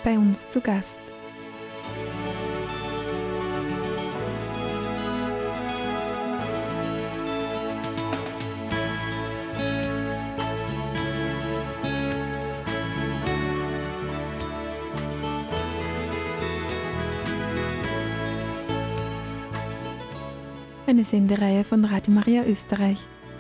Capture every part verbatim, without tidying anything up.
bei uns zu Gast. Eine Sendereihe von Radio Maria Österreich.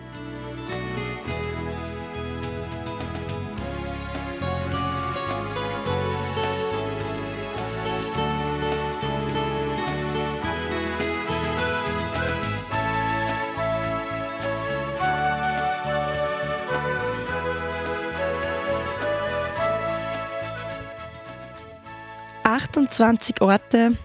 achtundzwanzig Orte,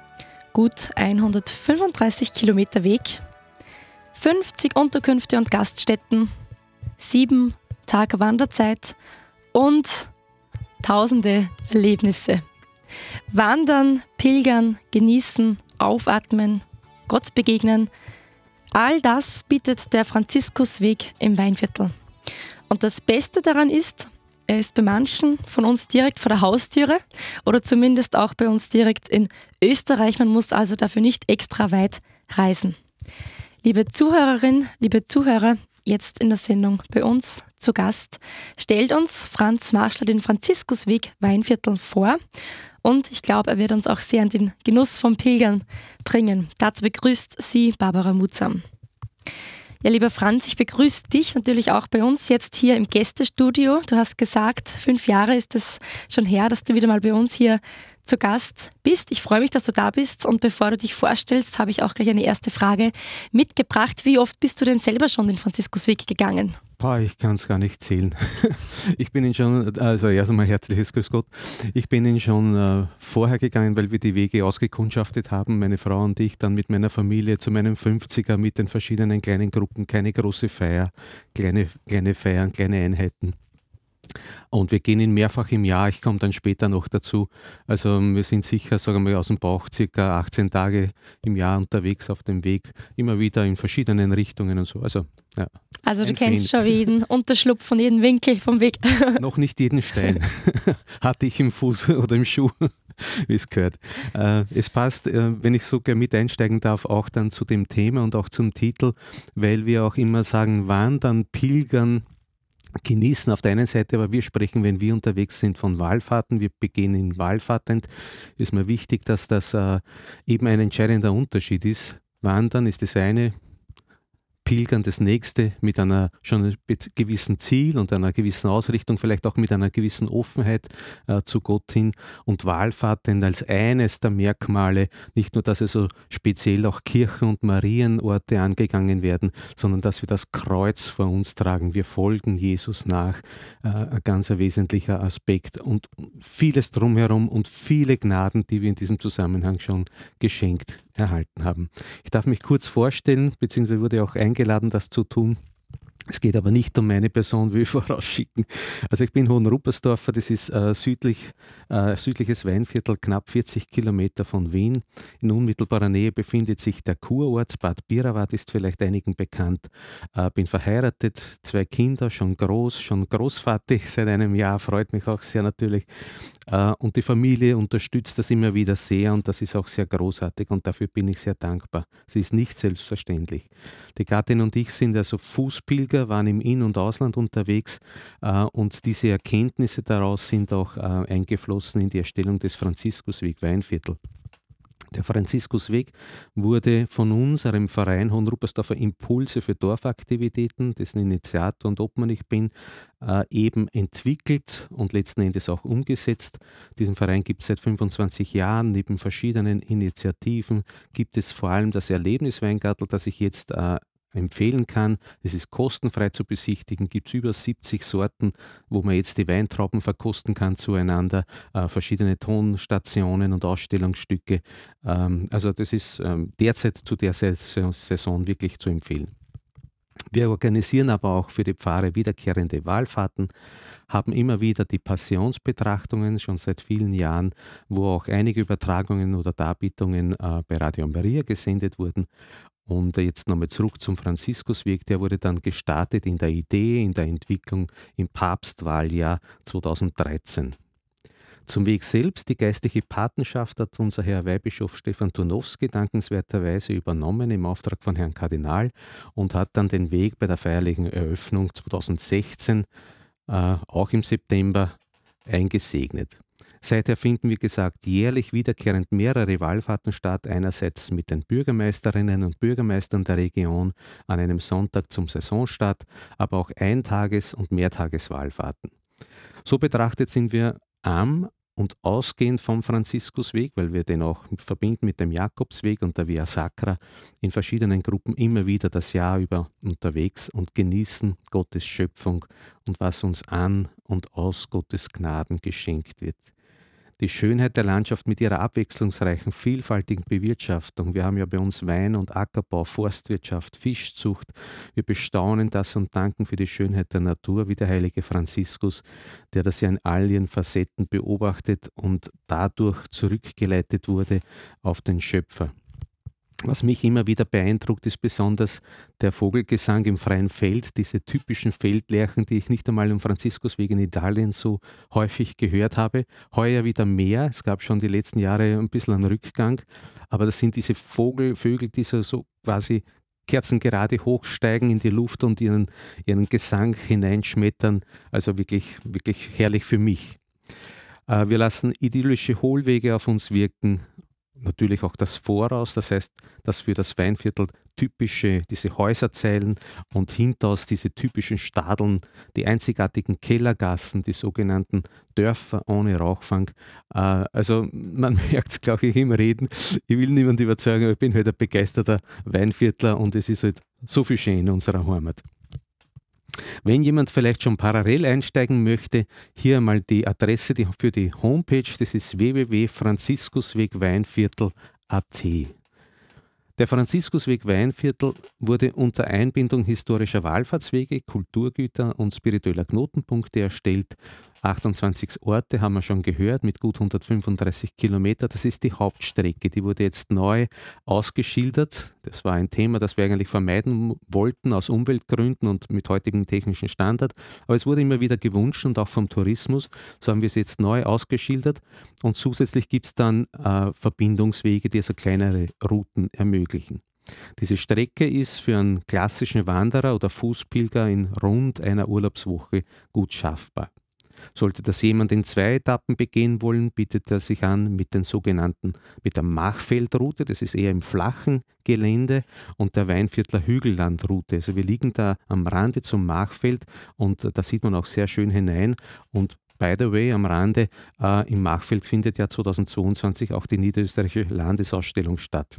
gut hundertfünfunddreißig Kilometer Weg, fünfzig Unterkünfte und Gaststätten, sieben Tage Wanderzeit und tausende Erlebnisse. Wandern, pilgern, genießen, aufatmen, Gott begegnen, all das bietet der Franziskusweg im Weinviertel. Und das Beste daran ist, er ist bei manchen von uns direkt vor der Haustüre oder zumindest auch bei uns direkt in Österreich. Man muss also dafür nicht extra weit reisen. Liebe Zuhörerin, liebe Zuhörer, jetzt in der Sendung bei uns zu Gast stellt uns Franz Marschler den Franziskusweg Weinviertel vor. Und ich glaube, er wird uns auch sehr an den Genuss vom Pilgern bringen. Dazu begrüßt sie Barbara Mutzam. Ja, lieber Franz, ich begrüße dich natürlich auch bei uns jetzt hier im Gästestudio. Du hast gesagt, fünf Jahre ist es schon her, dass du wieder mal bei uns hier zu Gast bist. Ich freue mich, dass du da bist und bevor du dich vorstellst, habe ich auch gleich eine erste Frage mitgebracht. Wie oft bist du denn selber schon den Franziskusweg gegangen? Boah, ich kann es gar nicht zählen. Ich bin ihn schon, also erst einmal herzliches Grüß Gott, ich bin ihn schon äh, vorher gegangen, weil wir die Wege ausgekundschaftet haben, meine Frau und ich, dann mit meiner Familie zu meinem fünfziger mit den verschiedenen kleinen Gruppen, keine große Feier, kleine, kleine Feiern, kleine Einheiten. Und wir gehen ihn mehrfach im Jahr, ich komme dann später noch dazu. Also wir sind sicher, sagen wir aus dem Bauch, circa achtzehn Tage im Jahr unterwegs auf dem Weg, immer wieder in verschiedenen Richtungen und so. Also, ja, also du kennst schon jeden Unterschlupf von jedem Winkel vom Weg. Noch nicht jeden Stein hatte ich im Fuß oder im Schuh, wie es gehört. Äh, es passt, äh, wenn ich so gleich mit einsteigen darf, auch dann zu dem Thema und auch zum Titel, weil wir auch immer sagen, wandern, pilgern, genießen auf der einen Seite, aber wir sprechen, wenn wir unterwegs sind, von Wallfahrten. Wir beginnen wallfahrtend. Ist mir wichtig, dass das äh, eben ein entscheidender Unterschied ist. Wandern ist das eine, Pilgern das nächste, mit einer schon einem gewissen Ziel und einer gewissen Ausrichtung, vielleicht auch mit einer gewissen Offenheit äh, zu Gott hin und Wallfahrten als eines der Merkmale, nicht nur, dass also speziell auch Kirchen und Marienorte angegangen werden, sondern dass wir das Kreuz vor uns tragen. Wir folgen Jesus nach, äh, ein ganz wesentlicher Aspekt und vieles drumherum und viele Gnaden, die wir in diesem Zusammenhang schon geschenkt erhalten haben. Ich darf mich kurz vorstellen, beziehungsweise wurde auch eingeladen, das zu tun. Es geht aber nicht um meine Person, will ich vorausschicken. Also ich bin Hohenruppersdorfer, das ist äh, südlich, äh, südliches Weinviertel, knapp vierzig Kilometer von Wien. In unmittelbarer Nähe befindet sich der Kurort, Bad Birrawat ist vielleicht einigen bekannt. Äh, bin verheiratet, zwei Kinder, schon groß, schon Großvater seit einem Jahr, freut mich auch sehr natürlich. Äh, und die Familie unterstützt das immer wieder sehr und das ist auch sehr großartig und dafür bin ich sehr dankbar. Sie ist nicht selbstverständlich. Die Gattin und ich sind also Fußpilger, waren im In- und Ausland unterwegs äh, und diese Erkenntnisse daraus sind auch äh, eingeflossen in die Erstellung des Franziskusweg Weinviertel. Der Franziskusweg wurde von unserem Verein Hohenruppersdorfer Impulse für Dorfaktivitäten, dessen Initiator und Obmann ich bin, äh, eben entwickelt und letzten Endes auch umgesetzt. Diesen Verein gibt es seit fünfundzwanzig Jahren. Neben verschiedenen Initiativen gibt es vor allem das Erlebnisweingartel, das ich jetzt äh, empfehlen kann. Es ist kostenfrei zu besichtigen, gibt es über siebzig Sorten, wo man jetzt die Weintrauben verkosten kann zueinander, äh, verschiedene Tonstationen und Ausstellungsstücke. Ähm, also das ist ähm, derzeit zu der Saison wirklich zu empfehlen. Wir organisieren aber auch für die Pfarre wiederkehrende Wallfahrten, haben immer wieder die Passionsbetrachtungen, schon seit vielen Jahren, wo auch einige Übertragungen oder Darbietungen äh, bei Radio Maria gesendet wurden. Und jetzt nochmal zurück zum Franziskusweg, der wurde dann gestartet in der Idee, in der Entwicklung im Papstwahljahr zweitausenddreizehn. Zum Weg selbst, die geistliche Patenschaft hat unser Herr Weihbischof Stefan Turnowski dankenswerterweise übernommen im Auftrag von Herrn Kardinal und hat dann den Weg bei der feierlichen Eröffnung zweitausendsechzehn, äh, auch im September, eingesegnet. Seither finden, wie gesagt, jährlich wiederkehrend mehrere Wallfahrten statt, einerseits mit den Bürgermeisterinnen und Bürgermeistern der Region an einem Sonntag zum Saisonstart, aber auch Eintages- und Mehrtageswallfahrten. So betrachtet sind wir am und ausgehend vom Franziskusweg, weil wir den auch verbinden mit dem Jakobsweg und der Via Sacra, in verschiedenen Gruppen immer wieder das Jahr über unterwegs und genießen Gottes Schöpfung und was uns an und aus Gottes Gnaden geschenkt wird. Die Schönheit der Landschaft mit ihrer abwechslungsreichen, vielfältigen Bewirtschaftung. Wir haben ja bei uns Wein- und Ackerbau, Forstwirtschaft, Fischzucht. Wir bestaunen das und danken für die Schönheit der Natur, wie der heilige Franziskus, der das ja in all ihren Facetten beobachtet und dadurch zurückgeleitet wurde auf den Schöpfer. Was mich immer wieder beeindruckt, ist besonders der Vogelgesang im freien Feld, diese typischen Feldlerchen, die ich nicht einmal im Franziskusweg in Italien so häufig gehört habe. Heuer wieder mehr, es gab schon die letzten Jahre ein bisschen einen Rückgang, aber das sind diese Vogel, Vögel, die so, so quasi kerzengerade hochsteigen in die Luft und ihren, ihren Gesang hineinschmettern, also wirklich, wirklich herrlich für mich. Äh, wir lassen idyllische Hohlwege auf uns wirken, natürlich auch das Voraus, das heißt, dass für das Weinviertel typische, diese Häuserzeilen und hinteraus diese typischen Stadeln, die einzigartigen Kellergassen, die sogenannten Dörfer ohne Rauchfang. Äh, also man merkt es, glaube ich, im Reden. Ich will niemanden überzeugen, aber ich bin halt ein begeisterter Weinviertler und es ist halt so viel schön in unserer Heimat. Wenn jemand vielleicht schon parallel einsteigen möchte, hier mal die Adresse die, für die Homepage, das ist w w w punkt franziskusweg-weinviertel punkt a t. Der Franziskusweg Weinviertel wurde unter Einbindung historischer Wallfahrtswege, Kulturgüter und spiritueller Knotenpunkte erstellt. achtundzwanzig Orte haben wir schon gehört, mit gut hundertfünfunddreißig Kilometer. Das ist die Hauptstrecke, die wurde jetzt neu ausgeschildert. Das war ein Thema, das wir eigentlich vermeiden wollten aus Umweltgründen und mit heutigem technischen Standard. Aber es wurde immer wieder gewünscht und auch vom Tourismus. So haben wir es jetzt neu ausgeschildert. Und zusätzlich gibt es dann äh, Verbindungswege, die also kleinere Routen ermöglichen. Diese Strecke ist für einen klassischen Wanderer oder Fußpilger in rund einer Urlaubswoche gut schaffbar. Sollte das jemand in zwei Etappen begehen wollen, bietet er sich an mit den sogenannten, mit der Machfeldroute, das ist eher im flachen Gelände, und der Weinviertler Hügellandroute. Also wir liegen da am Rande zum Machfeld und da sieht man auch sehr schön hinein. Und by the way, am Rande, äh, im Machfeld findet ja zweitausendzweiundzwanzig auch die Niederösterreichische Landesausstellung statt.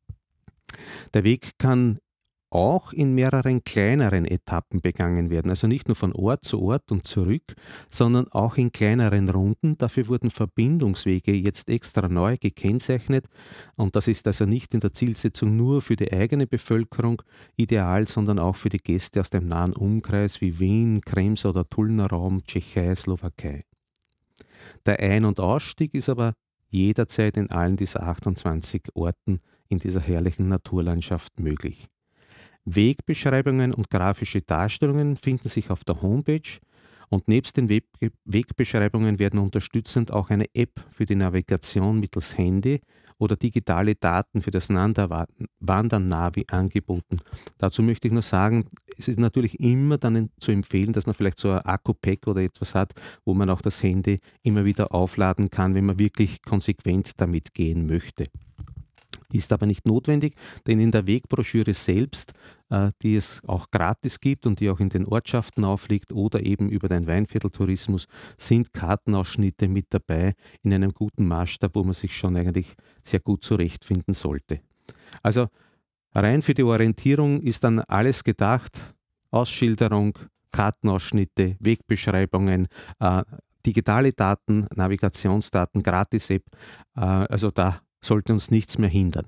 Der Weg kann auch in mehreren kleineren Etappen begangen werden. Also nicht nur von Ort zu Ort und zurück, sondern auch in kleineren Runden. Dafür wurden Verbindungswege jetzt extra neu gekennzeichnet. Und das ist also nicht in der Zielsetzung nur für die eigene Bevölkerung ideal, sondern auch für die Gäste aus dem nahen Umkreis wie Wien, Krems oder Tullner Raum, Tschechei, Slowakei. Der Ein- und Ausstieg ist aber jederzeit in allen dieser achtundzwanzig Orten in dieser herrlichen Naturlandschaft möglich. Wegbeschreibungen und grafische Darstellungen finden sich auf der Homepage und nebst den Weg Wegbeschreibungen werden unterstützend auch eine App für die Navigation mittels Handy oder digitale Daten für das Wandern-Navi angeboten. Dazu möchte ich nur sagen, es ist natürlich immer dann zu empfehlen, dass man vielleicht so ein Akku-Pack oder etwas hat, wo man auch das Handy immer wieder aufladen kann, wenn man wirklich konsequent damit gehen möchte. Ist aber nicht notwendig, denn in der Wegbroschüre selbst, äh, die es auch gratis gibt und die auch in den Ortschaften aufliegt oder eben über den Weinvierteltourismus, sind Kartenausschnitte mit dabei in einem guten Maßstab, wo man sich schon eigentlich sehr gut zurechtfinden sollte. Also rein für die Orientierung ist dann alles gedacht: Ausschilderung, Kartenausschnitte, Wegbeschreibungen, äh, digitale Daten, Navigationsdaten, Gratis-App, äh, also da sollte uns nichts mehr hindern.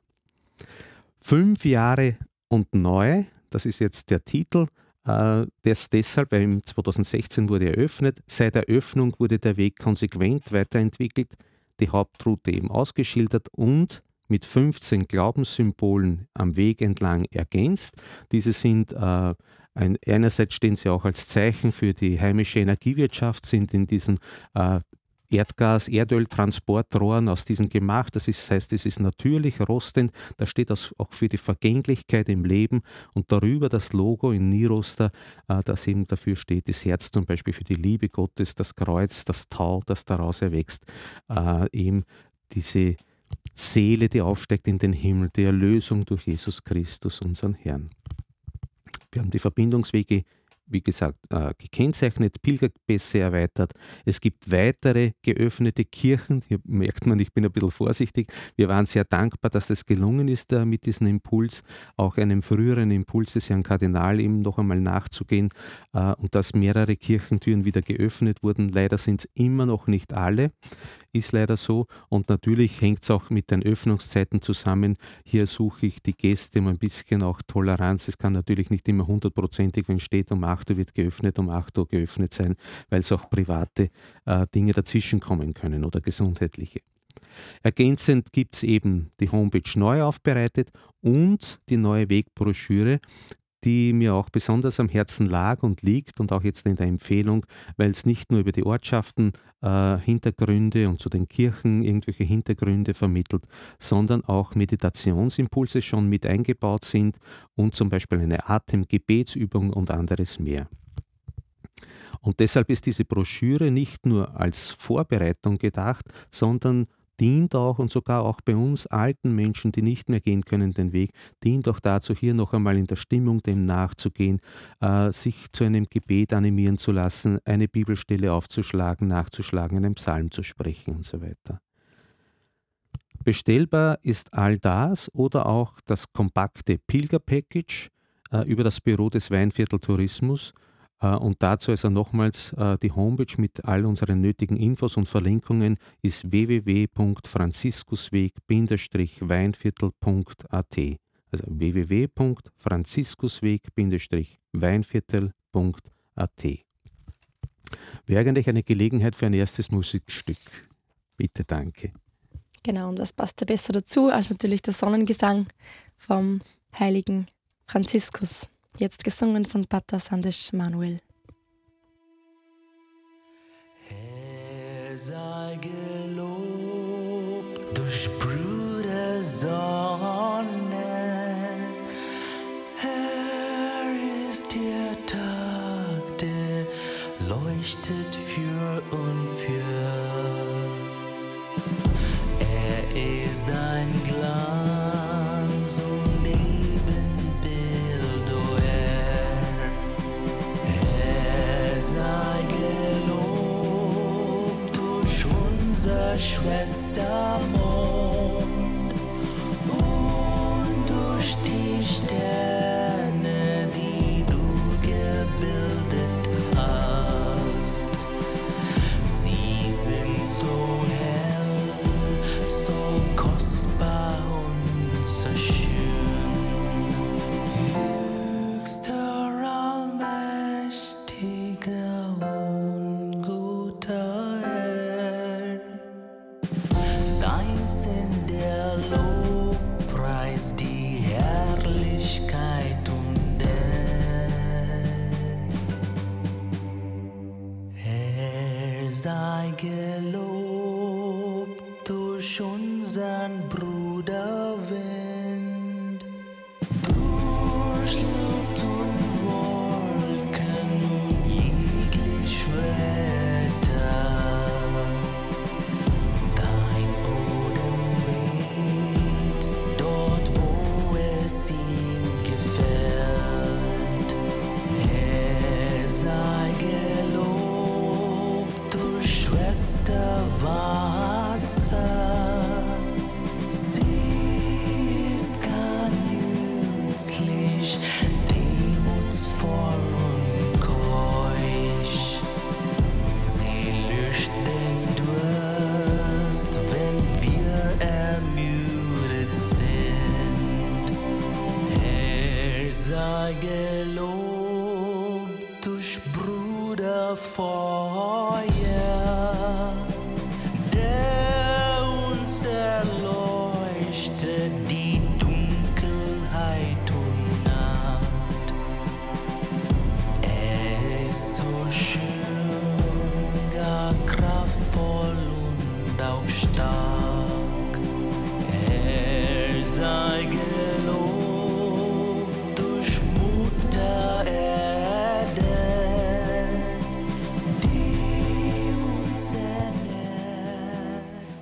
Fünf Jahre und neu, das ist jetzt der Titel, äh, das deshalb, weil im zweitausendsechzehn wurde eröffnet. Seit Eröffnung wurde der Weg konsequent weiterentwickelt, die Hauptroute eben ausgeschildert und mit fünfzehn Glaubenssymbolen am Weg entlang ergänzt. Diese sind äh, ein, einerseits stehen sie auch als Zeichen für die heimische Energiewirtschaft, sind in diesen äh, Erdgas, Erdöltransportrohren aus diesen gemacht. Das, ist, das heißt, es ist natürlich rostend. Da steht das auch für die Vergänglichkeit im Leben und darüber das Logo in Niroster, äh, das eben dafür steht, das Herz zum Beispiel für die Liebe Gottes, das Kreuz, das Tau, das daraus erwächst, äh, eben diese Seele, die aufsteigt in den Himmel, die Erlösung durch Jesus Christus, unseren Herrn. Wir haben die Verbindungswege, wie gesagt, äh, gekennzeichnet, Pilgerpässe erweitert. Es gibt weitere geöffnete Kirchen. Hier merkt man, ich bin ein bisschen vorsichtig. Wir waren sehr dankbar, dass das gelungen ist, äh, mit diesem Impuls, auch einem früheren Impuls des Herrn Kardinal eben noch einmal nachzugehen äh, und dass mehrere Kirchentüren wieder geöffnet wurden. Leider sind es immer noch nicht alle. Ist leider so und natürlich hängt es auch mit den Öffnungszeiten zusammen. Hier suche ich die Gäste um ein bisschen auch Toleranz. Es kann natürlich nicht immer hundertprozentig, wenn steht, um acht Uhr wird geöffnet, um acht Uhr geöffnet sein, weil es auch private äh, Dinge dazwischen kommen können oder gesundheitliche. Ergänzend gibt es eben die Homepage neu aufbereitet und die neue Wegbroschüre, die mir auch besonders am Herzen lag und liegt und auch jetzt in der Empfehlung, weil es nicht nur über die Ortschaften äh, Hintergründe und zu den Kirchen irgendwelche Hintergründe vermittelt, sondern auch Meditationsimpulse schon mit eingebaut sind und zum Beispiel eine Atemgebetsübung und anderes mehr. Und deshalb ist diese Broschüre nicht nur als Vorbereitung gedacht, sondern dient auch und sogar auch bei uns alten Menschen, die nicht mehr gehen können, den Weg, dient auch dazu, hier noch einmal in der Stimmung dem nachzugehen, äh, sich zu einem Gebet animieren zu lassen, eine Bibelstelle aufzuschlagen, nachzuschlagen, einen Psalm zu sprechen und so weiter. Bestellbar ist all das oder auch das kompakte Pilgerpackage äh, über das Büro des Weinviertel Tourismus. Und dazu also nochmals äh, die Homepage mit all unseren nötigen Infos und Verlinkungen ist w w w punkt franziskusweg Bindestrich weinviertel punkt a t. Also w w w punkt franziskusweg Bindestrich weinviertel punkt a t. Wäre eigentlich eine Gelegenheit für ein erstes Musikstück. Bitte, danke. Genau, und das passt ja besser dazu als natürlich der Sonnengesang vom heiligen Franziskus. Jetzt gesungen von Pater Sandesh Manuel. Er sei gelobt durch Bruder Sonne. Er ist der Tag, der leuchtet für und für. Er ist ein Glanz und Ebenbild, o Herr. Er sei gelobt durch unser Schwestermond und durch die Sterne, die du gebildet hast. Sie sind so hell, so kostbar und so schön. Höchster, allmächtiger und guter Herr, dein sind der Lobpreis, die Herrlichkeit und Ehre. Er sei gelobt durch unseren Bruder Wind, durch Luft und Wolken und jeglich Wetter. Dein Odem weht dort, wo es ihm gefällt. Er sei gelobt durch Schwester Wasser. Sie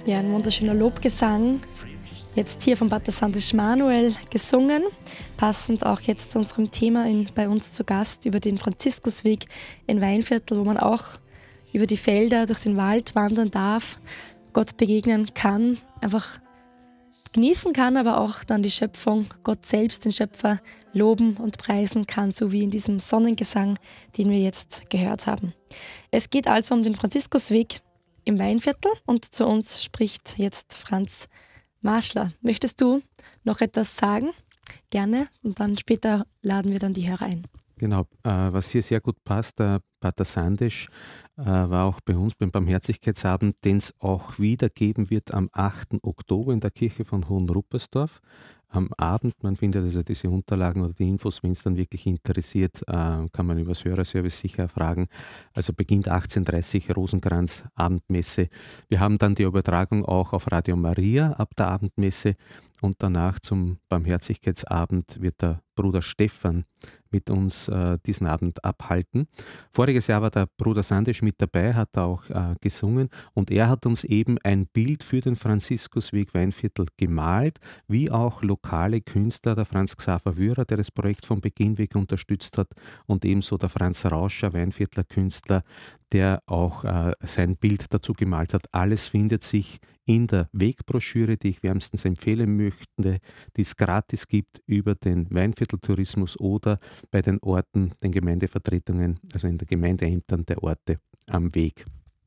Ja, ein wunderschöner Lobgesang. Jetzt hier von Pater Sandes Manuel gesungen. Passend auch jetzt zu unserem Thema in, bei uns zu Gast über den Franziskusweg in Weinviertel, wo man auch über die Felder, durch den Wald wandern darf, Gott begegnen kann, einfach genießen kann, aber auch dann die Schöpfung, Gott selbst, den Schöpfer, loben und preisen kann, so wie in diesem Sonnengesang, den wir jetzt gehört haben. Es geht also um den Franziskusweg im Weinviertel und zu uns spricht jetzt Franz Marschler. Möchtest du noch etwas sagen? Gerne. Und dann später laden wir dann die Hörer ein. Genau, äh, was hier sehr gut passt, der Pater Sandesch äh, war auch bei uns beim Barmherzigkeitsabend, den es auch wieder geben wird am achten Oktober in der Kirche von Hohenruppersdorf. Am Abend, man findet also diese Unterlagen oder die Infos, wenn es dann wirklich interessiert, äh, kann man über das Hörerservice sicher fragen. Also beginnt achtzehn Uhr dreißig Rosenkranz, Abendmesse. Wir haben dann die Übertragung auch auf Radio Maria ab der Abendmesse und danach zum Barmherzigkeitsabend wird der Bruder Stefan mit uns äh, diesen Abend abhalten. Voriges Jahr war der Bruder Sandesch mit dabei, hat auch äh, gesungen und er hat uns eben ein Bild für den Franziskusweg Weinviertel gemalt, wie auch lokale Künstler, der Franz Xaver Wührer, der das Projekt von Beginn weg unterstützt hat und ebenso der Franz Rauscher, Weinviertler Künstler, der auch äh, sein Bild dazu gemalt hat. Alles findet sich in der Wegbroschüre, die ich wärmstens empfehlen möchte, die es gratis gibt über den Weinvierteltourismus oder bei den Orten, den Gemeindevertretungen, also in den Gemeindeämtern der Orte am Weg.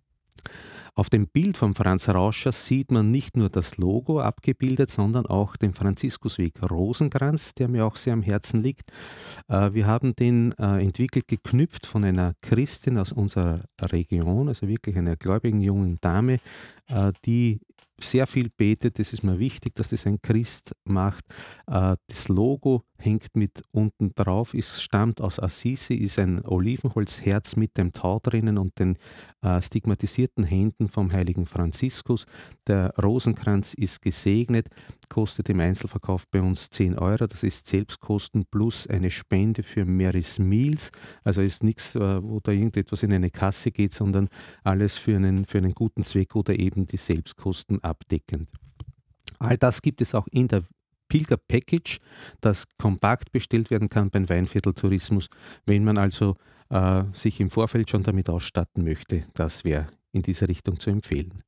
Auf dem Bild von Franz Rauscher sieht man nicht nur das Logo abgebildet, sondern auch den Franziskusweg Rosenkranz, der mir auch sehr am Herzen liegt. Wir haben den entwickelt, geknüpft von einer Christin aus unserer Region, also wirklich einer gläubigen jungen Dame, die sehr viel betet. Das ist mir wichtig, dass das ein Christ macht. Das Logo hängt mit unten drauf, es stammt aus Assisi, ist ein Olivenholzherz mit dem Tau drinnen und den äh, stigmatisierten Händen vom heiligen Franziskus. Der Rosenkranz ist gesegnet, kostet im Einzelverkauf bei uns zehn Euro, das ist Selbstkosten plus eine Spende für Mary's Meals, also ist nichts, äh, wo da irgendetwas in eine Kasse geht, sondern alles für einen, für einen guten Zweck oder eben die Selbstkosten abdeckend. All das gibt es auch in der Pilger-Package, das kompakt bestellt werden kann beim Weinvierteltourismus. Wenn man also äh, sich im Vorfeld schon damit ausstatten möchte, das wäre in dieser Richtung zu empfehlen.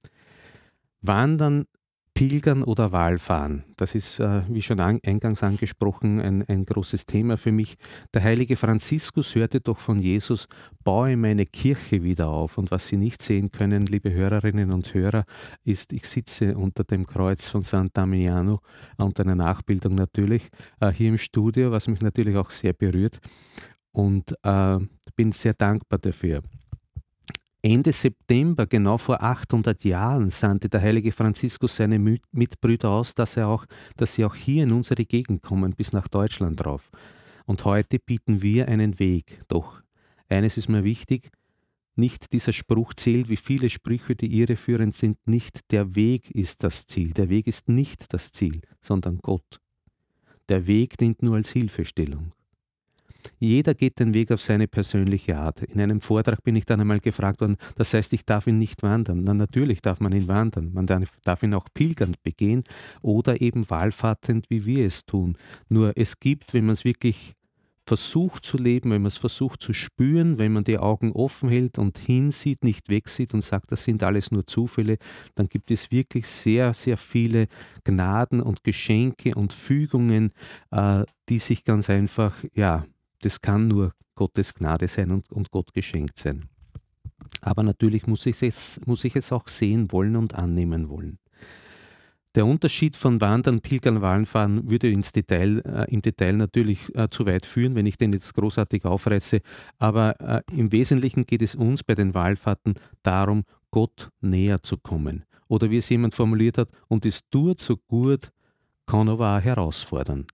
Wandern, Pilgern oder Wallfahren, das ist, äh, wie schon an, eingangs angesprochen, ein, ein großes Thema für mich. Der heilige Franziskus hörte doch von Jesus, baue meine Kirche wieder auf. Und was Sie nicht sehen können, liebe Hörerinnen und Hörer, ist, ich sitze unter dem Kreuz von San Damiano, unter einer Nachbildung natürlich, äh, hier im Studio, was mich natürlich auch sehr berührt und äh, bin sehr dankbar dafür. Ende September, genau vor achthundert Jahren, sandte der heilige Franziskus seine Mitbrüder aus, dass, er auch, dass sie auch hier in unsere Gegend kommen, bis nach Deutschland drauf. Und heute bieten wir einen Weg. Doch eines ist mir wichtig, nicht dieser Spruch zählt, wie viele Sprüche, die irreführend sind, nicht der Weg ist das Ziel. Der Weg ist nicht das Ziel, sondern Gott. Der Weg dient nur als Hilfestellung. Jeder geht den Weg auf seine persönliche Art. In einem Vortrag bin ich dann einmal gefragt worden, das heißt, ich darf ihn nicht wandern. Na, natürlich darf man ihn wandern. Man darf ihn auch pilgernd begehen oder eben wallfahrtend, wie wir es tun. Nur es gibt, wenn man es wirklich versucht zu leben, wenn man es versucht zu spüren, wenn man die Augen offen hält und hinsieht, nicht wegsieht und sagt, das sind alles nur Zufälle, dann gibt es wirklich sehr, sehr viele Gnaden und Geschenke und Fügungen, äh, die sich ganz einfach, ja, das kann nur Gottes Gnade sein und, und Gott geschenkt sein. Aber natürlich muss ich, es, muss ich es auch sehen wollen und annehmen wollen. Der Unterschied von Wandern, Pilgern, Wallfahren würde ins Detail, äh, im Detail natürlich äh, zu weit führen, wenn ich den jetzt großartig aufreiße. Aber äh, im Wesentlichen geht es uns bei den Wallfahrten darum, Gott näher zu kommen. Oder wie es jemand formuliert hat, und es tut so gut, kann aber auch herausfordern.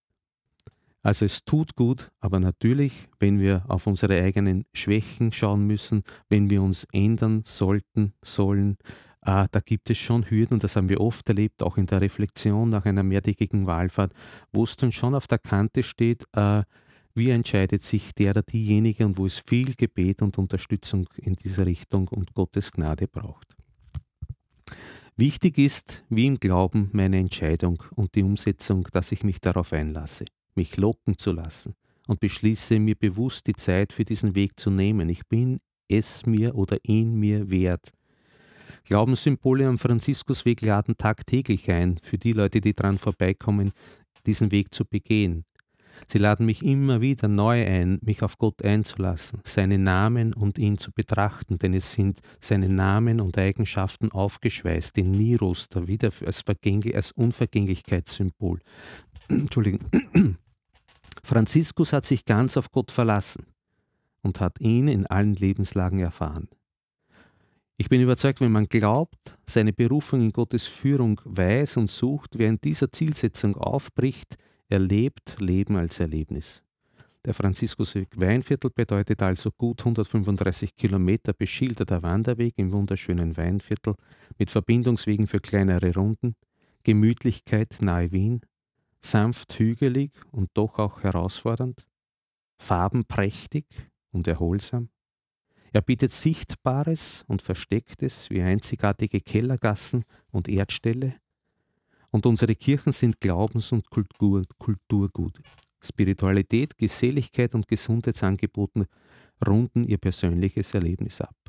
Also es tut gut, aber natürlich, wenn wir auf unsere eigenen Schwächen schauen müssen, wenn wir uns ändern sollten, sollen, äh, da gibt es schon Hürden und das haben wir oft erlebt, auch in der Reflexion nach einer mehrtägigen Wallfahrt, wo es dann schon auf der Kante steht, äh, wie entscheidet sich der oder diejenige und wo es viel Gebet und Unterstützung in dieser Richtung und Gottes Gnade braucht. Wichtig ist, wie im Glauben, meine Entscheidung und die Umsetzung, dass ich mich darauf einlasse, mich locken zu lassen und beschließe, mir bewusst die Zeit für diesen Weg zu nehmen. Ich bin es mir oder ihn mir wert. Glaubenssymbole am Franziskusweg laden tagtäglich ein, für die Leute, die dran vorbeikommen, diesen Weg zu begehen. Sie laden mich immer wieder neu ein, mich auf Gott einzulassen, seinen Namen und ihn zu betrachten, denn es sind seine Namen und Eigenschaften aufgeschweißt in Niroster, wieder als, Vergänglich, als Unvergänglichkeitssymbol. Entschuldigung. Franziskus hat sich ganz auf Gott verlassen und hat ihn in allen Lebenslagen erfahren. Ich bin überzeugt, wenn man glaubt, seine Berufung in Gottes Führung weiß und sucht, wer in dieser Zielsetzung aufbricht, erlebt Leben als Erlebnis. Der Franziskusweg Weinviertel bedeutet also gut hundertfünfunddreißig Kilometer beschilderter Wanderweg im wunderschönen Weinviertel mit Verbindungswegen für kleinere Runden, Gemütlichkeit nahe Wien, sanft hügelig und doch auch herausfordernd, farbenprächtig und erholsam. Er bietet Sichtbares und Verstecktes wie einzigartige Kellergassen und Erdställe. Und unsere Kirchen sind Glaubens- und Kultur, Kulturgut. Spiritualität, Geselligkeit und Gesundheitsangeboten runden ihr persönliches Erlebnis ab.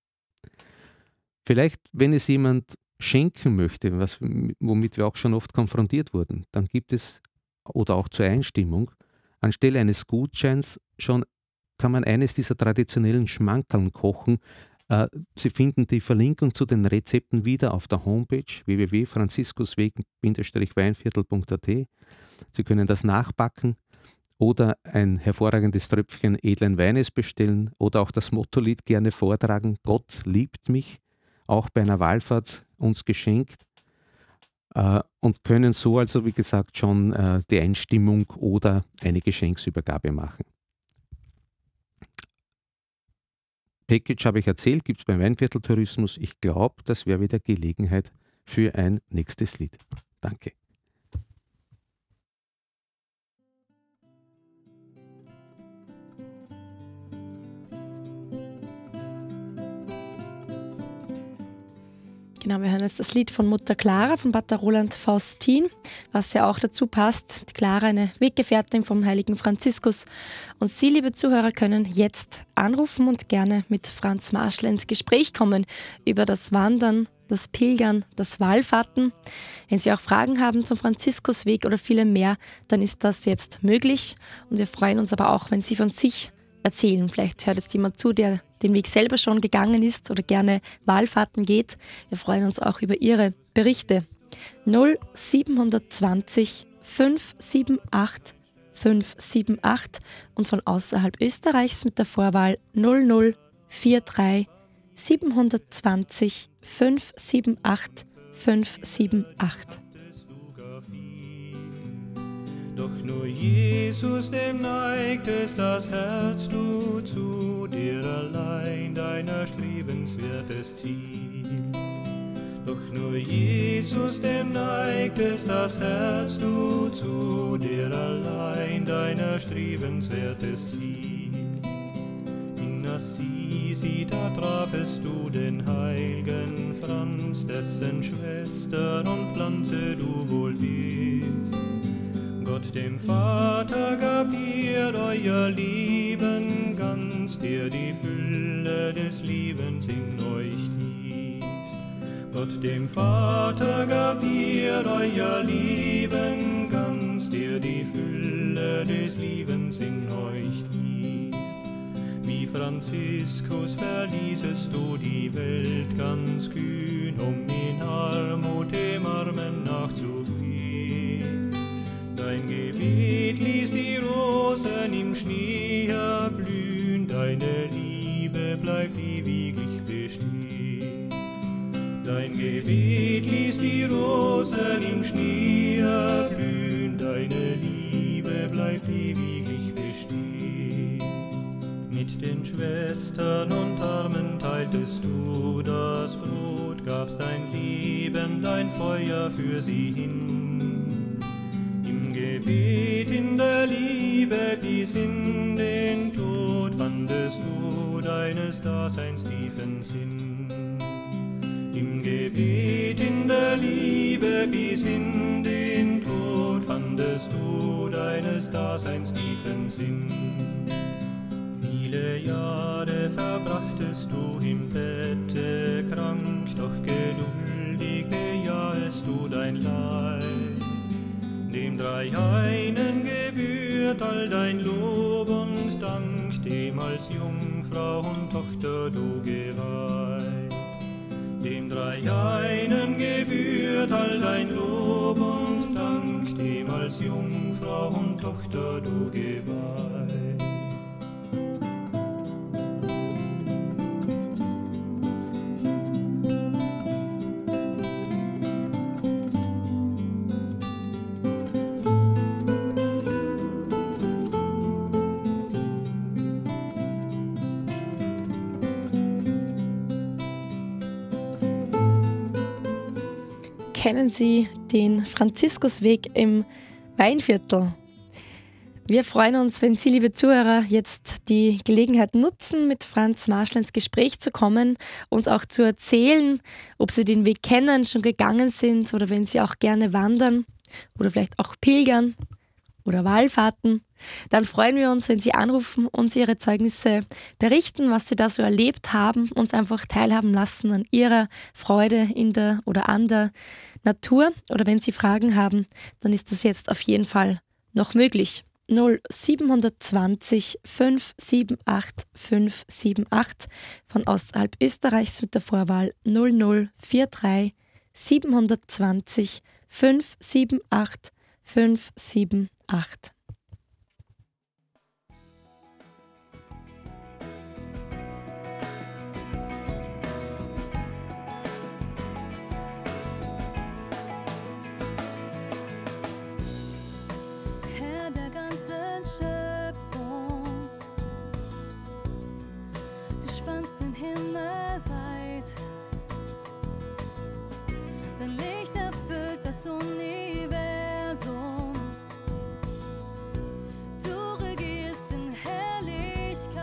Vielleicht, wenn es jemand schenken möchte, was, womit wir auch schon oft konfrontiert wurden, dann gibt es, oder auch zur Einstimmung, anstelle eines Gutscheins schon kann man eines dieser traditionellen Schmankerln kochen. Äh, Sie finden die Verlinkung zu den Rezepten wieder auf der Homepage w w w punkt franziskusweg weinviertel punkt a t. Sie können das nachbacken oder ein hervorragendes Tröpfchen edlen Weines bestellen oder auch das Mottolied gerne vortragen. Gott liebt mich, auch bei einer Wallfahrt uns geschenkt. Äh, und können so also, wie gesagt, schon äh, die Einstimmung oder eine Geschenksübergabe machen. Package habe ich erzählt, gibt es beim Weinviertel-Tourismus. Ich glaube, das wäre wieder Gelegenheit für ein nächstes Lied. Danke. Genau, wir hören jetzt das Lied von Mutter Clara, von Pater Roland Faustin, was ja auch dazu passt. Die Clara, eine Weggefährtin vom heiligen Franziskus. Und Sie, liebe Zuhörer, können jetzt anrufen und gerne mit Franz Marschl ins Gespräch kommen über das Wandern, das Pilgern, das Wallfahrten. Wenn Sie auch Fragen haben zum Franziskusweg oder vielem mehr, dann ist das jetzt möglich. Und wir freuen uns aber auch, wenn Sie von sich erzählen. Vielleicht hört jetzt jemand zu, der den Weg selber schon gegangen ist oder gerne Wallfahrten geht. Wir freuen uns auch über Ihre Berichte. null sieben zwanzig fünf sieben acht fünf sieben acht und von außerhalb Österreichs mit der Vorwahl null null vier drei sieben zwanzig fünf sieben acht fünf sieben acht. Doch nur Jesus, dem neigt es das Herz, du zu dir allein deiner strebenswertes Ziel. Doch nur Jesus, dem neigt es das Herz, du zu dir allein deiner strebenswertes Ziel. In Assisi, da trafest du den heiligen Franz, dessen Schwester und Pflanze du wohl bist. Gott dem Vater gab ihr euer Lieben ganz, der die Fülle des Liebens in euch gießt. Gott dem Vater gab ihr euer Lieben ganz, der die Fülle des Liebens in euch gießt. Wie Franziskus verließest du die Welt ganz kühn, um in Armut dem Armen nachzugehen. Dein Gebet ließ die Rosen im Schnee erblühen, deine Liebe bleibt ewiglich bestehen. Dein Gebet ließ die Rosen im Schnee erblühen, deine Liebe bleibt ewiglich bestehen. Mit den Schwestern und Armen teiltest du das Brot, gabst dein Leben, dein Feuer für sie hin. Gebet in der Liebe bis in den Tod fandest du deines Daseins tiefen Sinn. Im Gebet in der bis in den Tod fandest du deines Daseins tiefen Sinn. Viele Jahre verbrachtest du im Bette krank, doch geduldig bejahest du dein Leid. Dem Dreieinen gebührt all dein Lob und Dank, dem als Jungfrau und Tochter du geweiht. Dem Dreieinen gebührt all dein Lob und Dank, dem als Jungfrau und Tochter du geweiht. Kennen Sie den Franziskusweg im Weinviertel? Wir freuen uns, wenn Sie, liebe Zuhörer, jetzt die Gelegenheit nutzen, mit Franz Marschler ins Gespräch zu kommen, uns auch zu erzählen, ob Sie den Weg kennen, schon gegangen sind oder wenn Sie auch gerne wandern oder vielleicht auch pilgern oder Wallfahrten. Dann freuen wir uns, wenn Sie anrufen, uns Ihre Zeugnisse berichten, was Sie da so erlebt haben, uns einfach teilhaben lassen an Ihrer Freude in der oder an der Natur. Oder wenn Sie Fragen haben, dann ist das jetzt auf jeden Fall noch möglich. null sieben zwei null fünf sieben acht fünf sieben acht von außerhalb Österreichs mit der Vorwahl null null vier drei sieben zwei null fünf sieben acht fünf sieben acht. Herr der ganzen Schöpfung, du spannst den Himmel weit, dein Licht erfüllt das Universum. Du regierst in Herrlichkeit.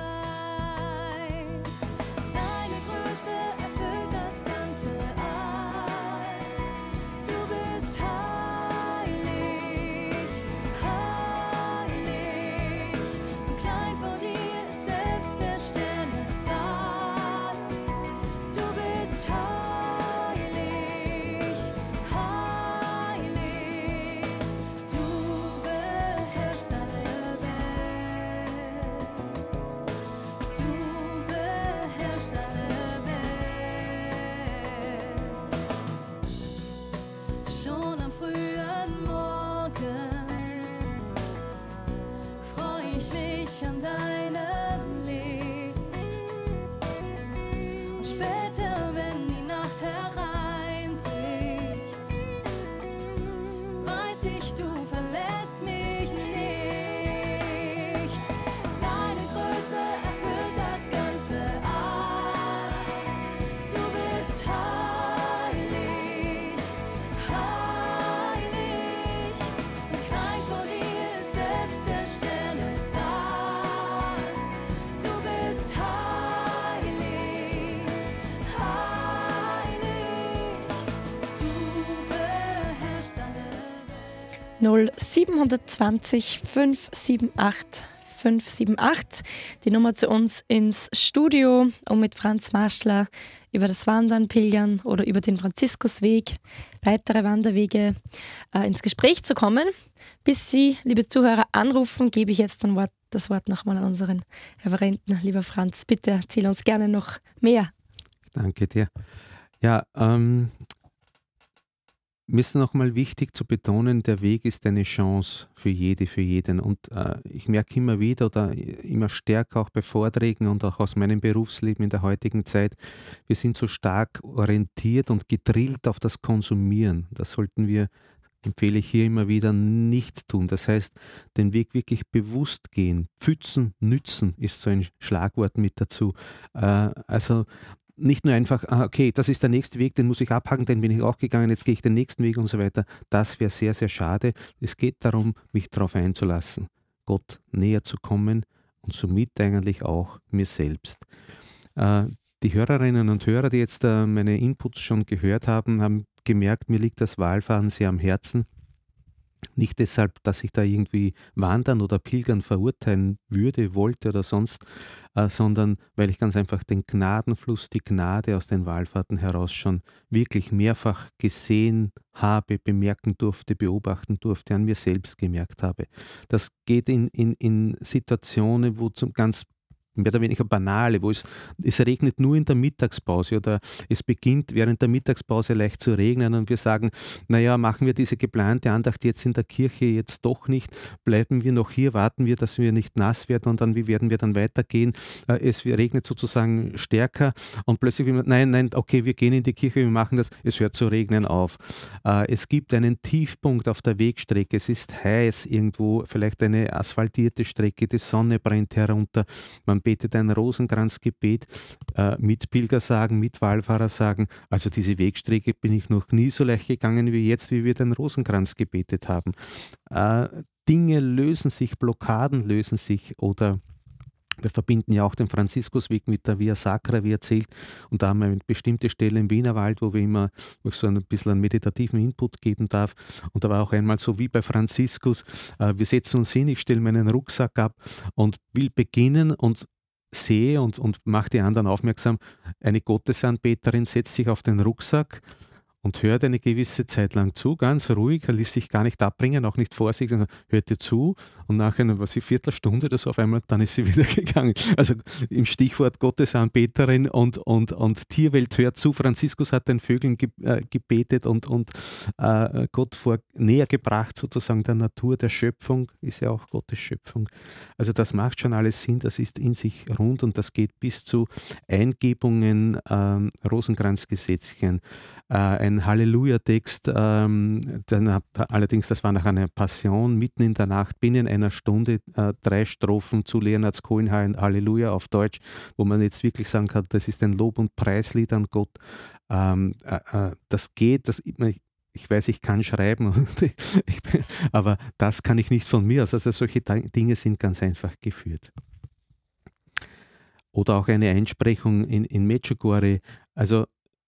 Deine Größe erfüllt das ganze All. Du bist heilig, heilig. Und klein vor dir ist selbst der Sternenzahl. Du bist heilig, heilig. Du beherrschst alle Welt. Du beherrschst alle Welt. Schon am frühen Morgen freu ich mich an deinem Licht. Und später, wenn die Nacht hereinbricht, weiß ich, du verlässt mich nicht. Deine Größe erfüllt das ganze All. Du bist heilig, heilig. Und klein vor dir ist selbst der Sternenzahl. Du bist heilig, heilig. Du beherrschst alle Welt. null sieben zwei null fünf sieben acht fünf sieben acht, die Nummer zu uns ins Studio, um mit Franz Marschler über das Wandern, Pilgern oder über den Franziskusweg, weitere Wanderwege äh, ins Gespräch zu kommen. Bis Sie, liebe Zuhörer, anrufen, gebe ich jetzt ein Wort, das Wort nochmal an unseren Referenten. Lieber Franz, bitte erzähl uns gerne noch mehr. Danke dir. Ja, ähm, mir ist nochmal wichtig zu betonen, der Weg ist eine Chance für jede, für jeden. Und äh, ich merke immer wieder oder immer stärker auch bei Vorträgen und auch aus meinem Berufsleben in der heutigen Zeit, wir sind so stark orientiert und gedrillt auf das Konsumieren. Das sollten wir, empfehle ich hier immer wieder, nicht tun. Das heißt, den Weg wirklich bewusst gehen. Pfützen, nützen ist so ein Schlagwort mit dazu. Äh, also nicht nur einfach, ah, okay, das ist der nächste Weg, den muss ich abhaken, den bin ich auch gegangen, jetzt gehe ich den nächsten Weg und so weiter. Das wäre sehr, sehr schade. Es geht darum, mich darauf einzulassen, Gott näher zu kommen und somit eigentlich auch mir selbst. Äh, die Hörerinnen und Hörer, die jetzt äh, meine Inputs schon gehört haben, haben gemerkt, mir liegt das Wallfahren sehr am Herzen. Nicht deshalb, dass ich da irgendwie Wandern oder Pilgern verurteilen würde, wollte oder sonst, äh, sondern weil ich ganz einfach den Gnadenfluss, die Gnade aus den Wallfahrten heraus schon wirklich mehrfach gesehen habe, bemerken durfte, beobachten durfte, an mir selbst gemerkt habe. Das geht in, in, in Situationen, wo zum ganz mehr oder weniger banale, wo es, es regnet nur in der Mittagspause oder es beginnt während der Mittagspause leicht zu regnen und wir sagen, naja, machen wir diese geplante Andacht jetzt in der Kirche jetzt doch nicht, bleiben wir noch hier, warten wir, dass wir nicht nass werden und dann, wie werden wir dann weitergehen? Es regnet sozusagen stärker und plötzlich, nein, nein, okay, wir gehen in die Kirche, wir machen das, es hört zu regnen auf. Es gibt einen Tiefpunkt auf der Wegstrecke, es ist heiß irgendwo, vielleicht eine asphaltierte Strecke, die Sonne brennt herunter, man betet ein Rosenkranzgebet, äh, mit Pilger sagen, mit Wallfahrer sagen, also diese Wegstrecke bin ich noch nie so leicht gegangen wie jetzt, wie wir den Rosenkranz gebetet haben. Äh, Dinge lösen sich, Blockaden lösen sich oder wir verbinden ja auch den Franziskusweg mit der Via Sacra, wie erzählt, und da haben wir eine bestimmte Stelle im Wienerwald, wo wir immer wo ich so ein bisschen einen meditativen Input geben darf. Und da war auch einmal so wie bei Franziskus, äh, wir setzen uns hin, ich stelle meinen Rucksack ab und will beginnen und sehe und, und mache die anderen aufmerksam, eine Gottesanbeterin setzt sich auf den Rucksack und hört eine gewisse Zeit lang zu, ganz ruhig, er ließ sich gar nicht abbringen, auch nicht vorsichtig, sondern hörte zu und nach einer was ich, Viertelstunde oder so auf einmal, dann ist sie wieder gegangen. Also im Stichwort Gottesanbeterin und, und, und Tierwelt hört zu. Franziskus hat den Vögeln ge, äh, gebetet und, und äh, Gott vor, näher gebracht, sozusagen der Natur, der Schöpfung, ist ja auch Gottes Schöpfung. Also das macht schon alles Sinn, das ist in sich rund und das geht bis zu Eingebungen, ähm, Rosenkranzgesetzchen, äh, ein Halleluja-Text, ähm, dann, allerdings das war nach einer Passion, mitten in der Nacht, binnen einer Stunde, äh, drei Strophen zu Leonhard Cohen, Halleluja auf Deutsch, wo man jetzt wirklich sagen kann, das ist ein Lob- und Preislied an Gott. Ähm, äh, äh, das geht, das, ich, ich weiß, ich kann schreiben, ich bin, aber das kann ich nicht von mir aus. Also solche Dinge sind ganz einfach geführt. Oder auch eine Einsprechung in, in Medjugorje, also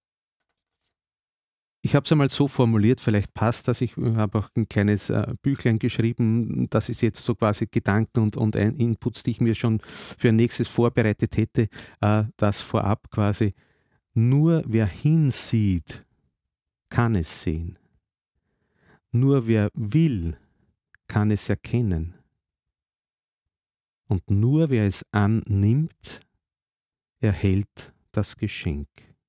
ich habe es einmal so formuliert, vielleicht passt das, ich habe auch ein kleines äh, Büchlein geschrieben, das ist jetzt so quasi Gedanken und, und ein Inputs, die ich mir schon für ein nächstes vorbereitet hätte, äh, das vorab quasi, nur wer hinsieht, kann es sehen. Nur wer will, kann es erkennen. Und nur wer es annimmt, erhält das Geschenk.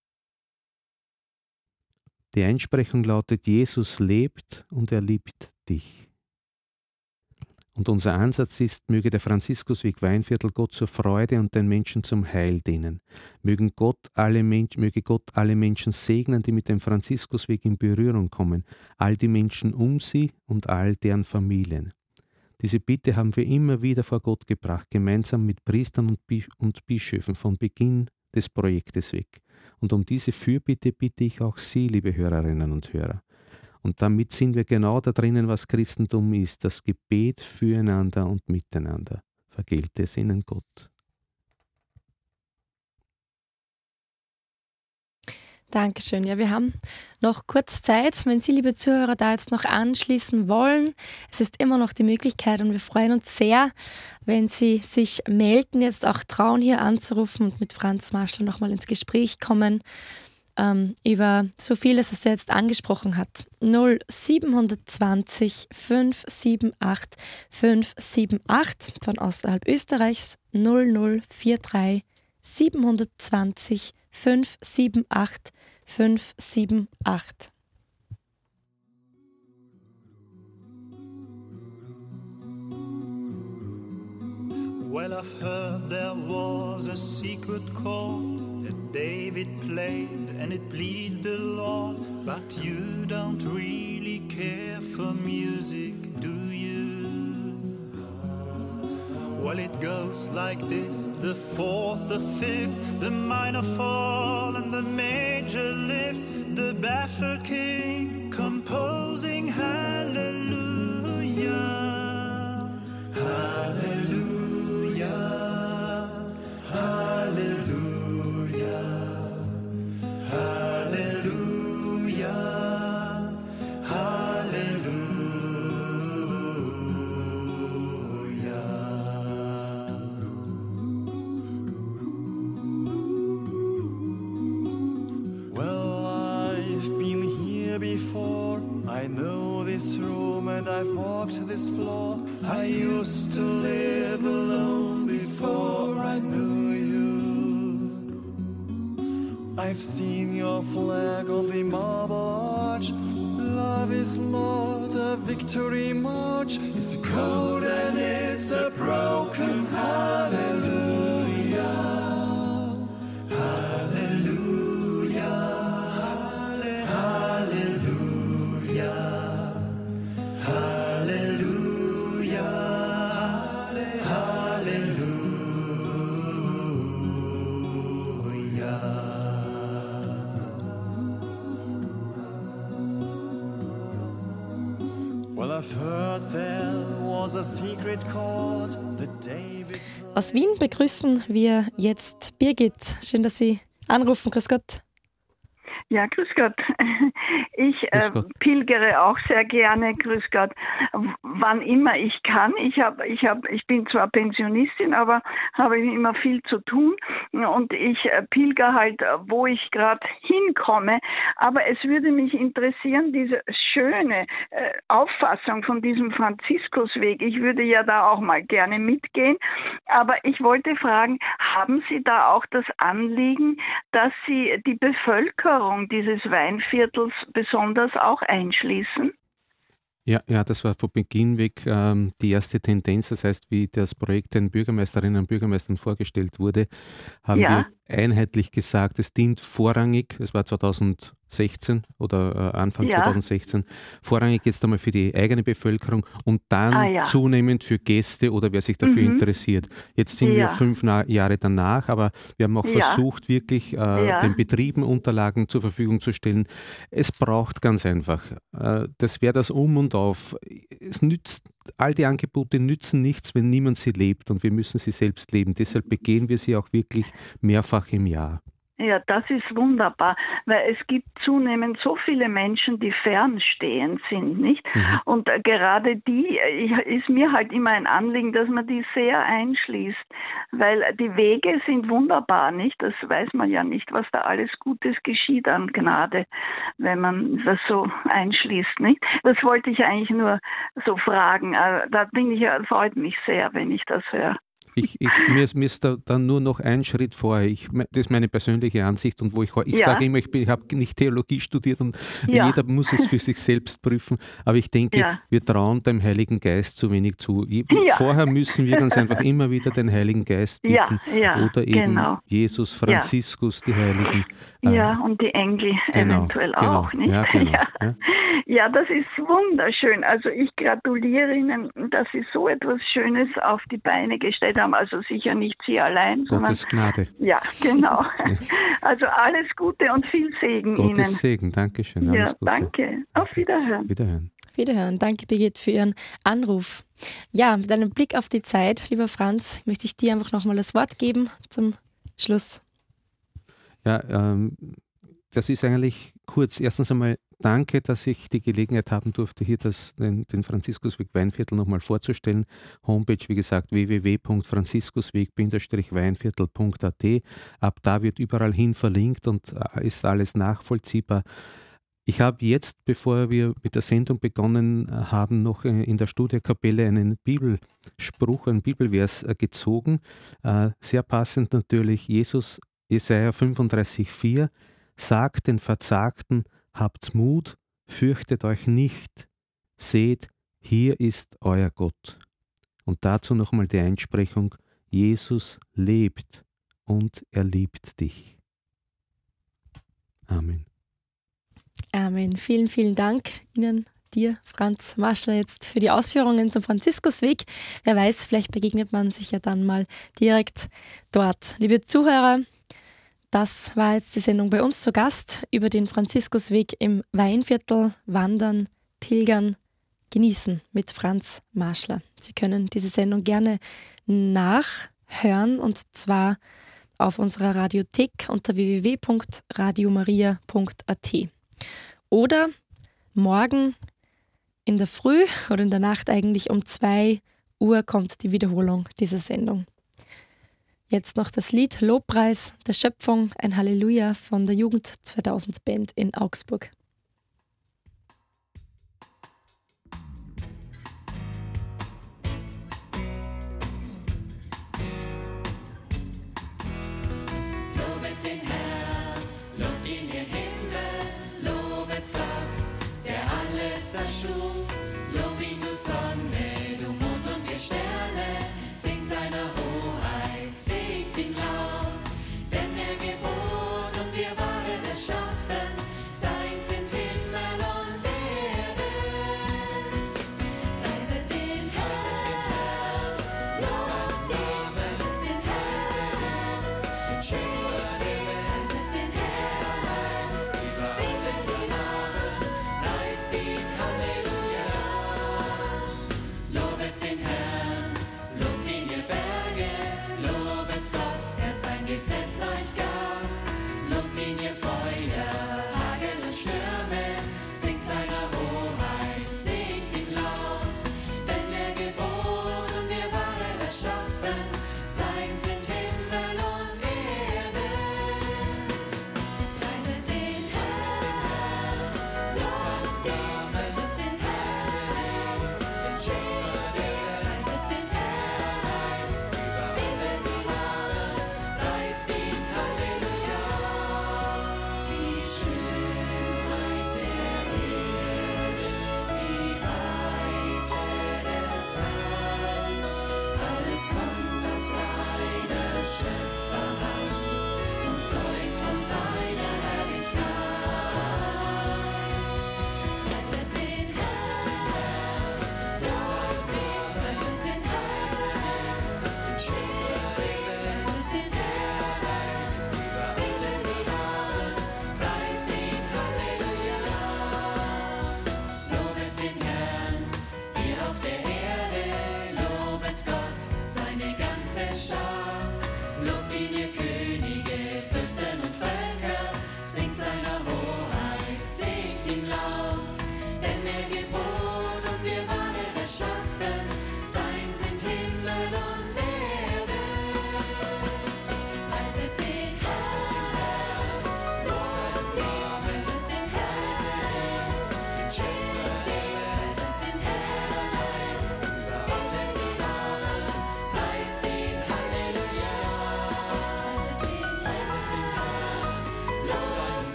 Die Einsprechung lautet, Jesus lebt und er liebt dich. Und unser Ansatz ist, möge der Franziskusweg Weinviertel Gott zur Freude und den Menschen zum Heil dienen. Mögen Gott alle Menschen, möge Gott alle Menschen segnen, die mit dem Franziskusweg in Berührung kommen, all die Menschen um sie und all deren Familien. Diese Bitte haben wir immer wieder vor Gott gebracht, gemeinsam mit Priestern und, Bi- und Bischöfen von Beginn des Projektes weg. Und um diese Fürbitte bitte ich auch Sie, liebe Hörerinnen und Hörer. Und damit sind wir genau da drinnen, was Christentum ist, das Gebet füreinander und miteinander. Vergelte es ihnen Gott. Dankeschön. Ja, wir haben noch kurz Zeit, wenn Sie, liebe Zuhörer, da jetzt noch anschließen wollen. Es ist immer noch die Möglichkeit und wir freuen uns sehr, wenn Sie sich melden, jetzt auch trauen, hier anzurufen und mit Franz Marschall nochmal ins Gespräch kommen ähm, über so vieles, was er jetzt angesprochen hat. null sieben zwei null fünf sieben acht fünf sieben acht von außerhalb Österreichs null null vier drei sieben zwei null fünf sieben acht fünf sieben acht. Well, I've heard there was a secret chord that David played and it pleased the Lord. But you don't really care for music, do you? Well, it goes like this, the fourth, the fifth, the minor fall and the major lift, the baffled king composing hallelujah, hallelujah, hallelujah, hallelujah. this floor. I used to live alone before I knew you. I've seen your flag on the marble arch. Love is not a victory march. It's a code and it's a broken hallelujah. Hallelujah. Hallelujah. Hallelujah. Hallelujah. Well, I've heard there was a secret chord that David. Aus Wien begrüßen wir jetzt Birgit. Schön, dass Sie anrufen. Grüß Gott. Ja, grüß Gott. Ich äh, Grüß Gott. pilgere auch sehr gerne, grüß Gott, w- wann immer ich kann. Ich hab, ich hab, ich bin zwar Pensionistin, aber habe immer viel zu tun und ich äh, pilger halt, äh, wo ich gerade hinkomme. Aber es würde mich interessieren, diese schöne äh, Auffassung von diesem Franziskusweg. Ich würde ja da auch mal gerne mitgehen. Aber ich wollte fragen, haben Sie da auch das Anliegen, dass Sie die Bevölkerung dieses Weinviertels besonders auch einschließen? Ja, ja, das war von Beginn weg ähm, die erste Tendenz. Das heißt, wie das Projekt den Bürgermeisterinnen und Bürgermeistern vorgestellt wurde, haben Ja. wir einheitlich gesagt, es dient vorrangig, es war zweitausendsechzehn oder äh, Anfang Ja. zweitausendsechzehn, vorrangig jetzt einmal für die eigene Bevölkerung und dann Ah, ja. zunehmend für Gäste oder wer sich dafür Mhm. interessiert. Jetzt sind Ja. wir fünf Na- Jahre danach, aber wir haben auch Ja. versucht, wirklich äh, Ja. den Betrieben Unterlagen zur Verfügung zu stellen. Es braucht ganz einfach, äh, das wäre das Um und Auf. Es nützt, all die Angebote nützen nichts, wenn niemand sie lebt und wir müssen sie selbst leben. Deshalb begehen wir sie auch wirklich mehrfach im Jahr. Ja, das ist wunderbar, weil es gibt zunehmend so viele Menschen, die fernstehend sind, nicht? Mhm. Und äh, gerade die äh, ist mir halt immer ein Anliegen, dass man die sehr einschließt, weil die Wege sind wunderbar, nicht? Das weiß man ja nicht, was da alles Gutes geschieht an Gnade, wenn man das so einschließt, nicht? Das wollte ich eigentlich nur so fragen. Äh, Da bin ich ja, freut mich sehr, wenn ich das höre. Ich, ich, mir, ist, mir ist da dann nur noch ein Schritt vorher. Ich, das ist meine persönliche Ansicht und wo ich, ich Ja. sage immer, ich, bin- ich habe nicht Theologie studiert und Ja. jeder muss es für sich selbst prüfen. Aber ich denke, Ja. wir trauen dem Heiligen Geist zu wenig zu. Je- Ja. Vorher müssen wir ganz einfach immer wieder den Heiligen Geist Ja, bitten ja, oder eben genau. Jesus, Franziskus, die Heiligen. Ja, Äh, und die Engel genau, eventuell genau. auch, nicht? Ja, genau, Ja. ja. Ja, das ist wunderschön. Also ich gratuliere Ihnen, dass Sie so etwas Schönes auf die Beine gestellt haben. Also sicher nicht Sie allein, sondern Gottes Gnade. ja, genau. Also alles Gute und viel Segen Gottes Ihnen. Segen. Dankeschön. Ja, Alles Gute. danke. Auf Wiederhören. Wiederhören. Wiederhören. Danke, Birgit, für Ihren Anruf. Ja, mit einem Blick auf die Zeit, lieber Franz, möchte ich dir einfach nochmal das Wort geben zum Schluss. Ja, ähm, das ist eigentlich kurz. Erstens einmal danke, dass ich die Gelegenheit haben durfte, hier das, den, den Franziskusweg Weinviertel nochmal vorzustellen. Homepage, wie gesagt, w w w punkt franziskusweg weinviertel punkt a t. Ab da wird überall hin verlinkt und äh, ist alles nachvollziehbar. Ich habe jetzt, bevor wir mit der Sendung begonnen haben, noch äh, in der Studierkapelle einen Bibelspruch, einen Bibelvers äh, gezogen. Äh, sehr passend natürlich, Jesus, Jesaja fünfunddreißig vier, sagt den Verzagten, habt Mut, fürchtet euch nicht, seht, hier ist euer Gott. Und dazu nochmal die Einsprechung, Jesus lebt und er liebt dich. Amen. Amen. Vielen, vielen Dank Ihnen, dir, Franz Maschler, jetzt für die Ausführungen zum Franziskusweg. Wer weiß, vielleicht begegnet man sich ja dann mal direkt dort. Liebe Zuhörer, das war jetzt die Sendung bei uns zu Gast über den Franziskusweg im Weinviertel wandern, pilgern, genießen mit Franz Maschler. Sie können diese Sendung gerne nachhören und zwar auf unserer Radiothek unter w w w punkt radio maria punkt a t. Oder morgen in der Früh oder in der Nacht eigentlich um zwei Uhr kommt die Wiederholung dieser Sendung. Jetzt noch das Lied Lobpreis der Schöpfung, ein Halleluja von der Jugend zweitausend Band in Augsburg. Gesetz